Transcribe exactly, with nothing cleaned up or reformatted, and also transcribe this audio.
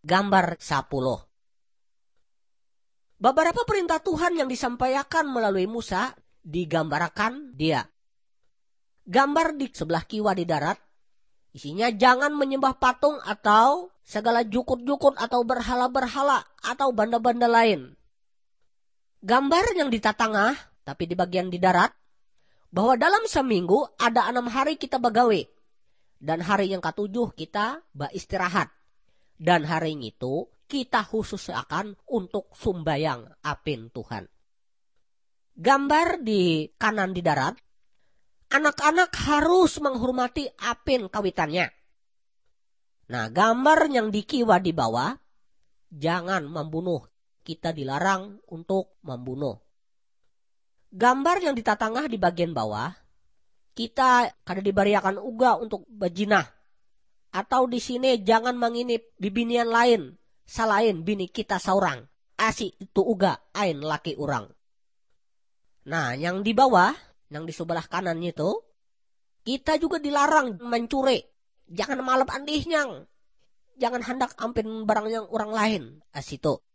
gambar sepuluh. Beberapa perintah Tuhan yang disampaikan melalui Musa digambarkan dia. Gambar di sebelah kiwa di darat, isinya jangan menyembah patung atau segala jukut-jukut atau berhala-berhala atau benda-benda lain. Gambar yang di tengah, tapi di bagian di darat, bahwa dalam seminggu ada enam hari kita begawe. Dan hari yang ketujuh kita beristirahat. Dan hari itu kita khusus akan untuk sumbayang apin Tuhan. Gambar di kanan di darat, anak-anak harus menghormati apin kawitannya. Nah, gambar yang di kiwa di bawah, jangan membunuh. Kita dilarang untuk membunuh. Gambar yang di tengah di bagian bawah, kita kada diberiakan uga untuk berjinah. Atau di sini jangan menginip bibinian lain selain bini kita seorang. Asi itu uga ain laki orang. Nah, yang di bawah, yang di sebelah kanan itu, kita juga dilarang mencuri. Jangan malap andihnya. Jangan hendak ampin barang yang orang lain. As itu.